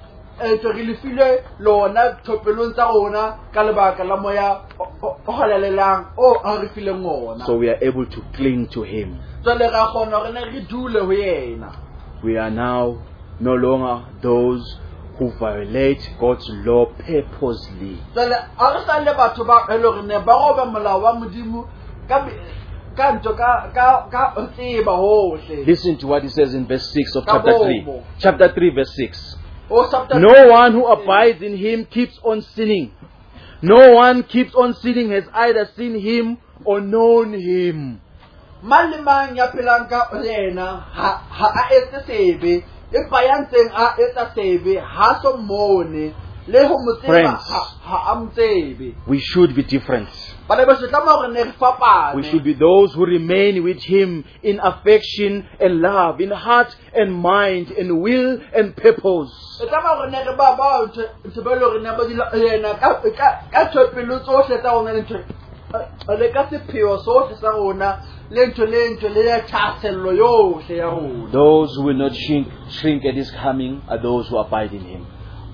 e tlo re lefile lona thopelong tsa rona ka lebaka la moya o- o o halalelang o a re fileng ona. So we are able to cling to Him. Jwale ra kgona hore ne re dule ho yena. We are now no longer those who violate God's law purposely. Jwale a re sa le batho ba e le hore ne ba roba molao wa modimo ka be- ka ntho ka ka ka o tseba hohle. Listen to what He says in verse six of Ka chapter three. bomo. Chapter three, verse six. O chapter No one who abides in Him keeps on sinning. No one keeps on sinning has either seen Him or known Him. mang le mang ya phelang ka yena ha ha a etse sebe empa ya ntseng a etsa sebe ha so mmone le ho mo tseba Friends. ha ha a mo tsebe. We should be different. Bana ba se tlama hore ne re fapane. We should be those who remain with Him in affection and love, in heart and mind, in will and purpose. e tlama hore ne re ba ba ntho ntho ba le hore ne ba dila yena ka ka ka thopelo tsohle tsa rona le ntho le ka sepheo sohle sa rona le ntho le ntho le ya thasello yohle ya rona. Those who will not shrink, shrink at His coming are those who abide in Him.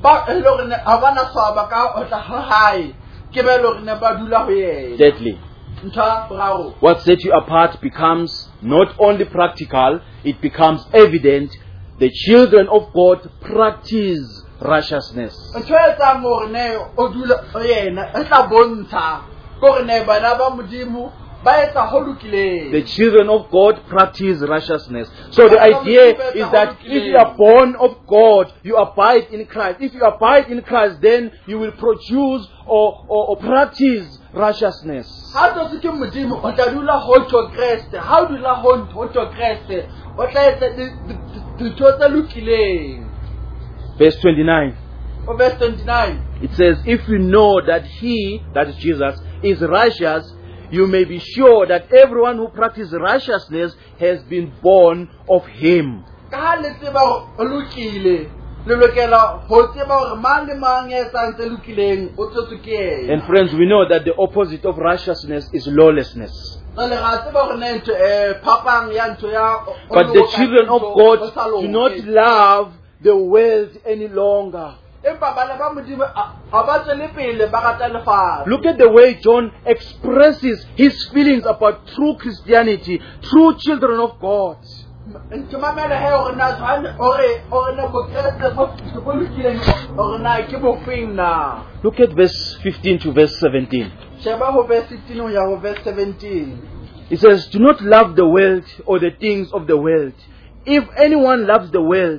ba e le gore ne a bana swaba ka o tla hae ke be le gore ne ba dula ho yena. Thirdly, Ntha bravo. what sets you apart becomes not only practical, it becomes evident. The children of God practice righteousness. Ntho e tsang gore ne o dula ho yena e tla bontsha gore ne bana ba modimo ba etsa ho lokileng. The children of God practice righteousness. So the idea is that if you are born of God, you abide in Christ. If you abide in Christ, then you will produce or, or, or practice righteousness. Ha tlo se ke modimo o tla dula ho to Kriste. Ha o dula ho ho to Kriste, o tla etsa ditho tse lokileng. Verse twenty-nine. O verse twenty-nine. It says, if you know that He, that is Jesus, is righteous, you may be sure that everyone who practices righteousness has been born of Him. Ka le tseba o lokile, le lokela ho tseba hore mang le mang ya etsang tse lokileng o tsotse ke yena. And friends, we know that the opposite of righteousness is lawlessness. Le ga tseba hore ne ntho e phapang ya ntho ya. But the children of God do not love the world any longer. Empa bana ba modimo ha ba tsele pele ba rata lefatshe. Look at the way John expresses his feelings about true Christianity, true children of God. Ntho mamela he hore na tshwane ore ore na bo Kriste bo bo lokileng ore na ke bo feng na. Look at verse fifteen to verse seventeen. Sheba ho verse fifteen ho ya ho verse seventeen. It says, do not love the world or the things of the world. If anyone loves the world,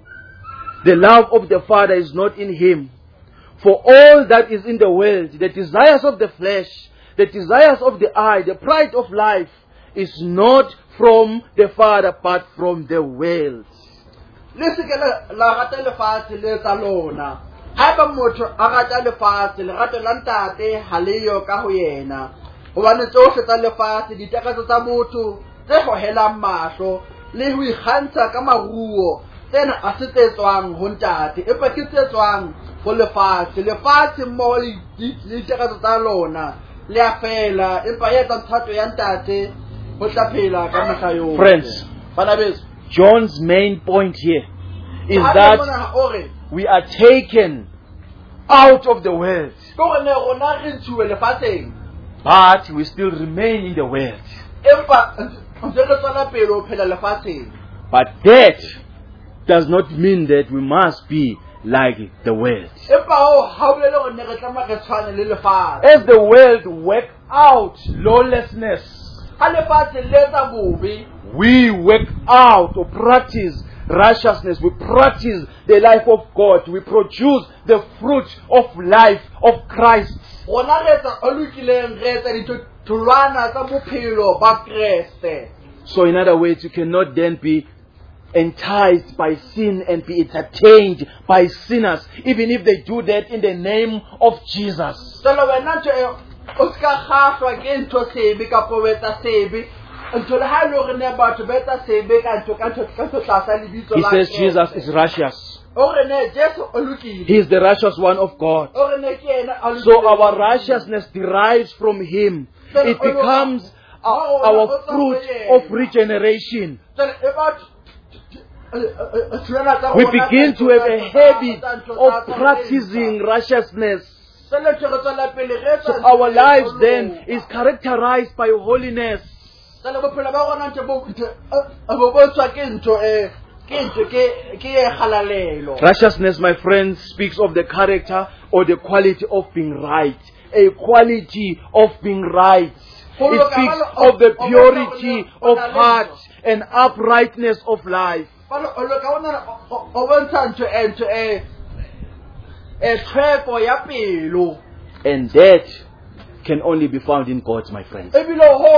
the love of the Father is not in him. For all that is in the world, the desires of the flesh, the desires of the eye, the pride of life, is not from the Father but from the world. Le se ke la rata lefatshe le tsa lona. Ha ba motho a rata lefatshe, le rata la ntate ha le yo ka ho yena. Hobane tsohle tsa lefatshe ditakatso tsa motho tse hohelang mahlo le ho ikgantsha ka maruo. Tsena a se tsetswang ho ntate, empa ke tsetswang ho lefatshe. Lefatshe mo le ditakatso tsa lona le a fela, empa ya tsa thato ya ntate ho tla phela ka mehla yohle. Friends, bana beso, John's main point here is that we are taken out of the world, ko ne rona re ntshuwe lefatsheng, but we still remain in the world. empa ntse re tswela pele ho phela lefatsheng. But that does not mean that we must be like the world. Empa ho ha o bolele hore ne re tlameha re tshwane le lefatshe. As the world work out lawlessness, Ha lefatshe le etsa bobe, we work out or practice righteousness. We practice the life of God. We produce the fruit of life of Christ. rona re etsa o lokileng, re etsa ditholwana tsa bophelo ba Kriste. So in other words, you cannot then be enticed by sin and be entertained by sinners, even if they do that in the name of Jesus. Tsalo wena ntho e o ska khahlwa ke ntho sebe ka powetsa sebe. Ntho le ha le hore ne batho ba etsa sebe ka ntho ka ntho ka ntho tlasa lebitso He la says Kriste. Jesus is righteous. Ore ne Jesu o lokile. He is the righteous one of God. Ore ne ke yena a lokile. So our righteousness derives from Him. It becomes our, our fruit of regeneration. Tsalo e batho We begin to have a habit of practicing righteousness. So So our lives then is characterized by holiness. Righteousness, my friends, speaks of the character or the quality of being right. A quality of being right. It speaks of the purity of heart and uprightness of life. And that can only be found in God, my friends. And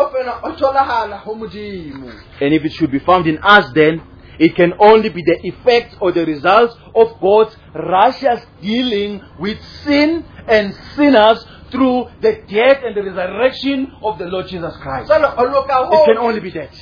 if it should be found in us, then it can only be the effect or the result of God's righteous dealing with sin and sinners through the death and the resurrection of the Lord Jesus Christ. It can only be that.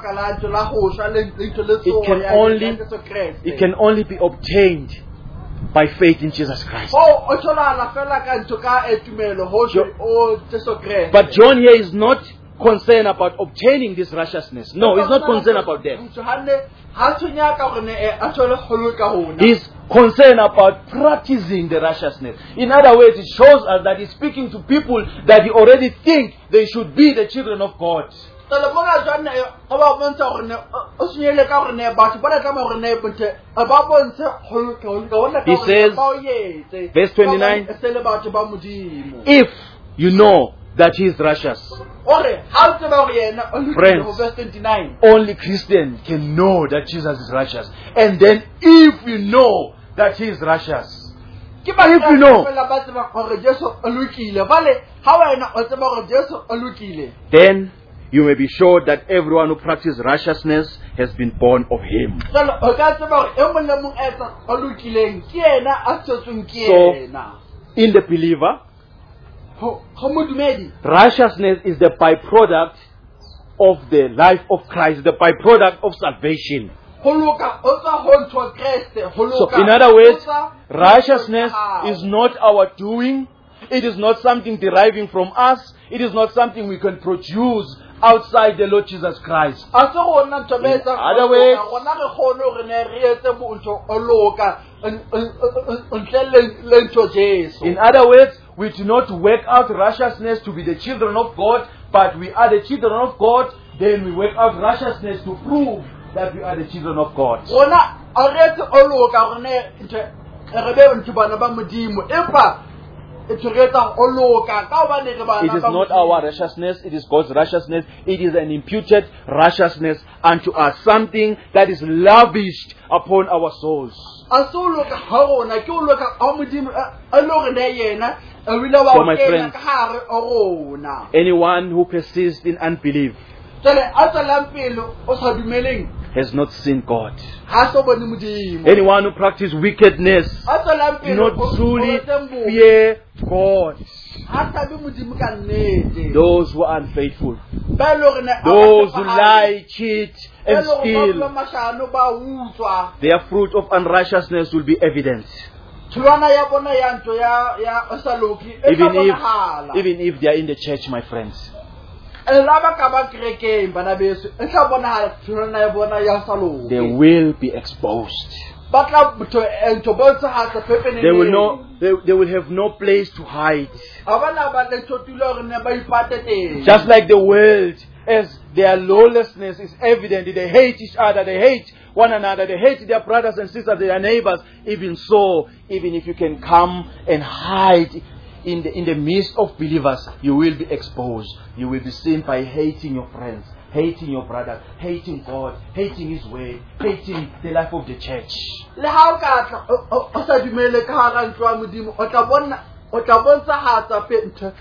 It can only, it can only be obtained by faith in Jesus Christ. ho o tholahala fela ka ntho ka e tumelo ho Jo- o Jesu Kreste. But John here is not concerned about obtaining this righteousness. No, he's not concerned about that. Johanne ha tshwenya ka gore ne a thole kgolo ka hona. He's concerned about practicing the righteousness. In other words, it shows us that he's speaking to people that he already think they should be the children of God. Tala mona Johanne o ba bontsha gore ne o tshwenyele ka gore ne batho ba la tla gore ne bonthe a ba bontshe kgolo ka hona ka hona He ka says, ba o yetse. verse twenty-nine, e sele batho ba modimo. if you know that he is righteous, Ore ha o tseba gore yena o lokile Friends. ho verse twenty-nine. only Christian can know that Jesus is righteous. And then if you know that he is righteous, Ke ba If you know. fela ba tseba gore Jesu o lokile. Vale ha wena o tseba gore Jesu o lokile. then you may be sure that everyone who practices righteousness has been born of him. Jalo o ka tseba gore e mong le mong a etsa o lokileng ke yena a tswetsweng ke So- yena. In the believer, Ho ho modumedi. righteousness is the byproduct of the life of Christ, the byproduct of salvation. Ho loka o tswa ho ntho Kreste ho So, loka. in other words, o tswa ho righteousness ntho ya is not our doing. It is not something deriving from us. It is not something we can produce outside the Lord Jesus Christ. a se rona ntho be etsa In other words- rona re kgone hore ne re etse bontho o loka n- n- n- ntle le le ntho Jesu. In other words, we do not work out righteousness to be the children of God, but we are the children of God. Then we work out righteousness to prove that we are the children of God. Rona a re etse o loka hore ne ntho re be ntho bana ba modimo empa e tlo re etsa o loka ka hobane re bana It is ba not Modimo. our righteousness, it is God's righteousness. It is an imputed righteousness unto us, something that is lavished upon our souls. a se o loka ha rona ke o loka ha modimo a le hore ne yena a wile wa So, o my kenya friends- ka hare o rona. Anyone who persists in unbelief Jale a tswelang pele o sa dumeleng has not seen God. ha so bone modimo. Anyone who practices wickedness a tswelang do pele not o- o truly etseng bobe. fear God. ha sabe modimo ka nnete. Those who are unfaithful, Ba e le hore ne a ba those who tshepahale. lie, cheat, Ba e and le hore ba steal, bua mashano ba utswa. their fruit of unrighteousness will be evident. Tholwana ya bona ya ntho ya ya o sa loki e tla Even if, bonahala. even if they are in the church, my friends. E la ba ka ba kerekeng bana beso e tla bonahala tholwana ya bona ya sa loki. They will be exposed. Ba tla ntho e ntho bontshahatsa pepeneng. They will no, they, they will have no place to hide. Ha bana ba le thotile hore ne ba ipate teng. Just like the world, as their lawlessness is evident, they hate each other, they hate one another, they hate their brothers and sisters, their neighbors. Even so, even if you can come and hide in the, in the midst of believers, you will be exposed. You will be seen by hating your friends, hating your brother, hating God, hating His way, hating the life of the church. Le ha o ka tla o- o o sa dumele ka hara ntlo ya modimo o tla bona o tla bontshahatsa pe ntho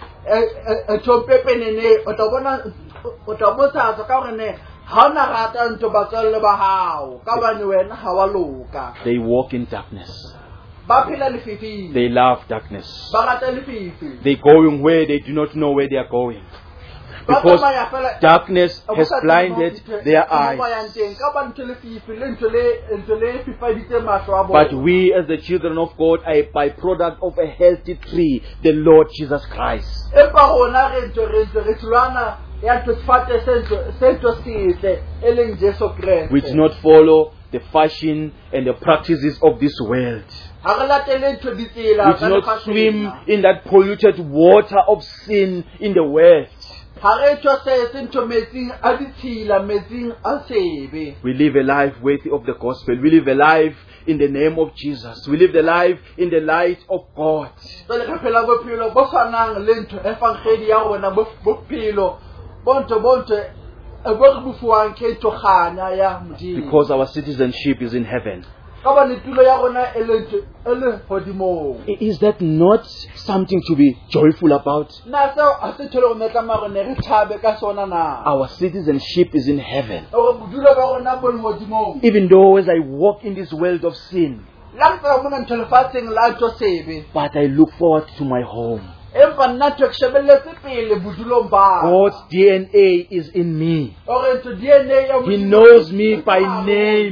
e ntho pepenene o tla bona o tla bontshahatsa ka hore ne ha ona rata ntho batswalle ba hao ka bane wena ha wa loka. They walk in darkness. Ba phela lefifing. They love darkness. Ba rata lefifi. They're going where they do not know where they are going. Ba Because tsamaya fela- darkness o has sa tsebe blinded ntho- their moo ba eyes. yang teng, ka ba ntho lefifi le ntho le ntho le fifaditse mahlo a But bona. we, as the children of God, are a byproduct of a healthy tree, the Lord Jesus Christ. Empa rona re ntho re ntho re tholwana ya ntho sefate se ntho se ntho setle e leng Jesu Kreste. We do not follow the fashion and the practices of this world. Ha re latele ntho ditsela We tsa do not lefatsheng swim lena. in that polluted water of sin in the world. Ha re tshose se ntho metsing a ditshila metsing a sebe. We live a life worthy of the gospel. We live a life in the name of Jesus. We live the life in the light of God. Jwale re phela bophelo bo tshwanang le ntho e fang ya rona bo- bophelo bo ntho bo ntho e bo re bufuwang ke ntho kganya ya modimo. Because our citizenship is in heaven. Ka ba tulo ya rona e le ntho e le hodimong. I- Is that not something to be joyful about? Na seo a se thole rona tla mare ne re thabe ka sona na. Our citizenship is in heaven. Hore bodulo ba rona bo le hodimong. Even though as I walk in this world of sin, La ntse mona ntho lefatsheng la ntho sebe. but I look forward to my home. Empa nna ntho ke shebelletse pele bodulong ba. God's D N A is in me. Hore ntho D N A ya He modimo knows e me teng by ka hare name. rona.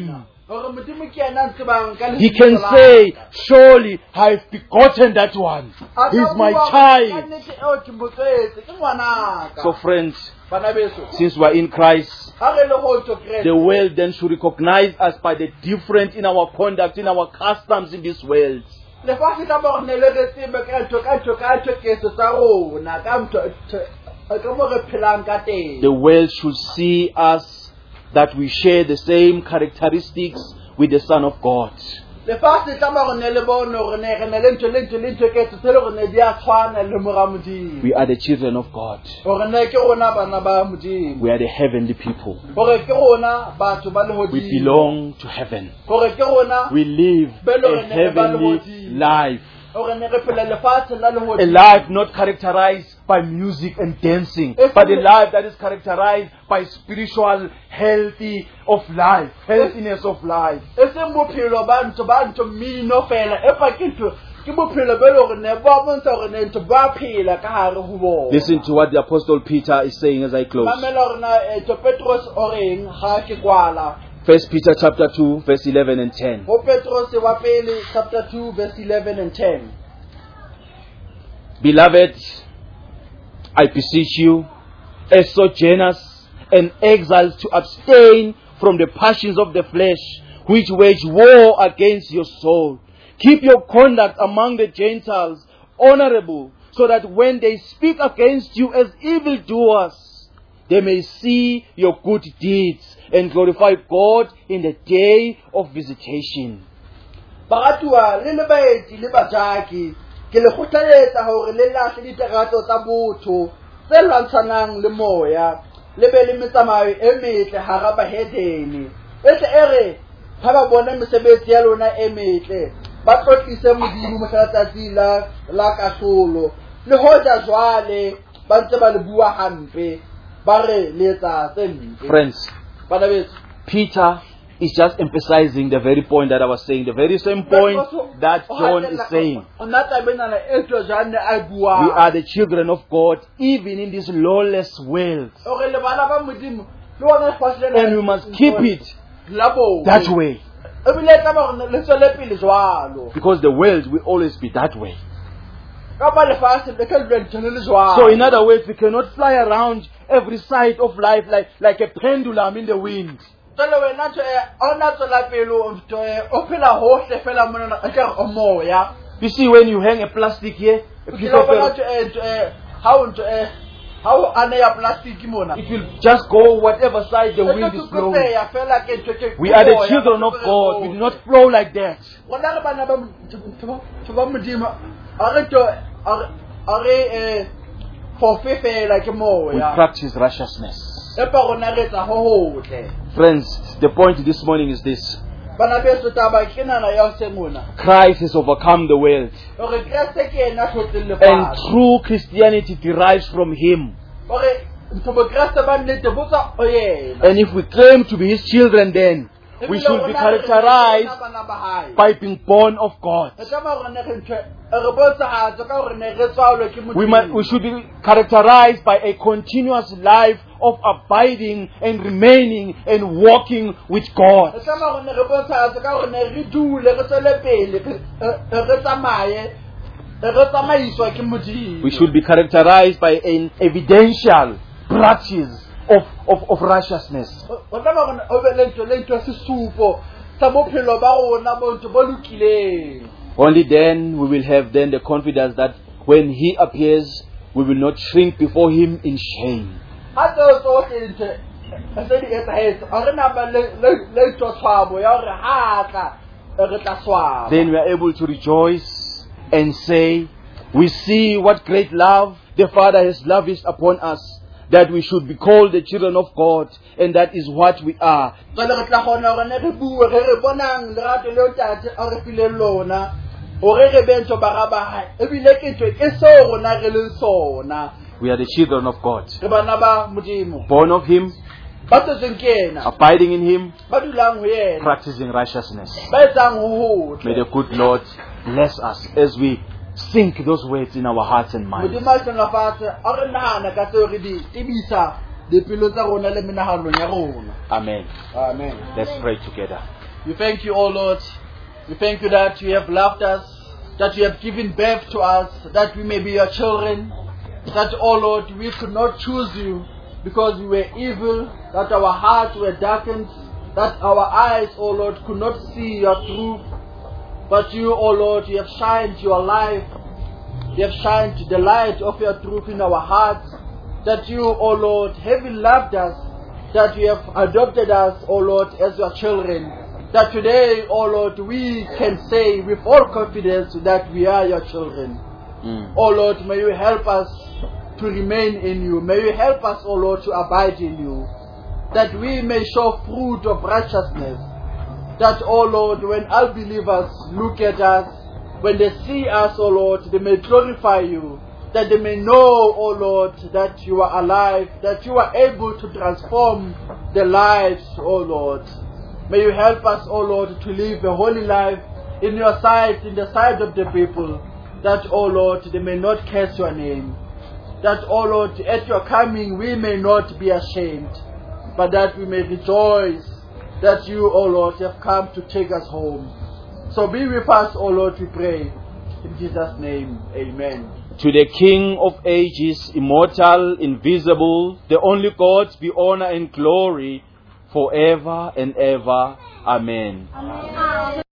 Hore Modimo ke yena a tsebang ka He lebitso can la say, ka. surely I've begotten that one. A ka He's my bua hore child. kannete eo ke mo tswetse, ke ngwanaka. So friends, Bana beso, since we are in Christ, ha re le ho tswa Kreste, the world then should recognize us by the difference in our conduct, in our customs in this world. lefatshe tla bo re ne le re tsebe ka ntho ka ntho ka ntho ketso tsa rona ka ntho ka mo re phelang ka teng. The world should see us that we share the same characteristics with the Son of God. lefatshe tla bo re ne le bone hore ne re ne le ntho le ntho le ntho ketso tse le gore ne di a tshwana le mora Modimo. We are the children of God. Hore ne ke rona bana ba Modimo. We are the heavenly people. Hore ke rona batho ba lehodimo. We belong to heaven. Hore ke rona We live a heavenly life. hore ne re phela lefatshe la A lehodimo. life not characterized by music and dancing, but a life that is characterized by spiritual healthy of life, healthiness of life. E seng bophelo ba ntho ba ntho mmino fela, empa ke ntho ke bophelo be le hore ne ba bontsha hore ne ntho ba phela ka hare ho bona. Listen to what the Apostle Peter is saying as I close. Mamela hore na eh, to Petros o reng ha ke kwala. First Peter chapter two, verse eleven and ten. Ho Petros wa pele chapter two verse eleven and ten. Beloved, I beseech you, as sojourners and exiles, to abstain from the passions of the flesh, which wage war against your soul. Keep your conduct among the Gentiles honorable, so that when they speak against you as evildoers, they may see your good deeds and glorify God in the day of visitation. Baratua le le baeti le bajaki ke le kgothaletsa hore le lahle diterato tsa botho tse lwantshanang le moya le be le metsamayo e metle hara bahedeni e tle ere ha ba bona mesebetsi ya lona e metle ba tlotlise Modimo mohlatsatsi la la kahlolo le hoja jwale ba ntse ba le bua hampe ba re letsa tse mpe. Friends, Bana beso, Peter is just emphasizing the very point that I was saying, the very same point that John is saying. We are the children of God, even in this lawless world. And we must keep it that way. Because the world will always be that way. So in other words, we cannot fly around every side of life like, like a pendulum in the wind. You see, when you hang a plastic here, a piece of it will just go whatever side the wind is blowing. We are the children of God. We do not flow like that. We practice righteousness. Friends, the point this morning is this. Christ has overcome the world. And true Christianity derives from Him. And if we claim to be His children, then we should be characterized by being born of God. We, might, we should be characterized by a continuous life of abiding and remaining and walking with God. We should be characterized by an evidential practice of, of, of righteousness. Only then we will have then the confidence that when He appears, we will not shrink before Him in shame. Then we are able to rejoice and say, we see what great love the Father has lavished upon us, that we should be called the children of God, and that is what we are. We are the children of God, born of Him, abiding in Him, practicing righteousness. May the good Lord bless us as we sink those words in our hearts and minds. Amen. Amen. Let's pray together. We thank you, O Lord. We thank you that you have loved us, that you have given birth to us, that we may be your children, that, O Lord, we could not choose you because we were evil, that our hearts were darkened, that our eyes, O Lord, could not see your truth. But you, O Lord, you have shined your life, you have shined the light of your truth in our hearts, that you, O Lord, having loved us, that you have adopted us, O Lord, as your children, that today, O Lord, we can say with all confidence that we are your children. Mm. O Lord, may you help us to remain in you. May you help us, O Lord, to abide in you, that we may show fruit of righteousness, that, O Lord, when unbelievers look at us, when they see us, O Lord, they may glorify you, that they may know, O Lord, that you are alive, that you are able to transform their lives, O Lord. May you help us, O Lord, to live a holy life in your sight, in the sight of the people, that, O Lord, they may not curse your name, that, O Lord, at your coming we may not be ashamed, but that we may rejoice that you, O Lord, have come to take us home. So be with us, O Lord, we pray. In Jesus' name, amen. To the King of ages, immortal, invisible, the only God, be honor and glory forever and ever. Amen. Amen.